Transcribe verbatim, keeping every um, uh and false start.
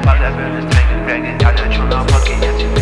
把两个人的太阳改变，他俩穷到不给眼睛。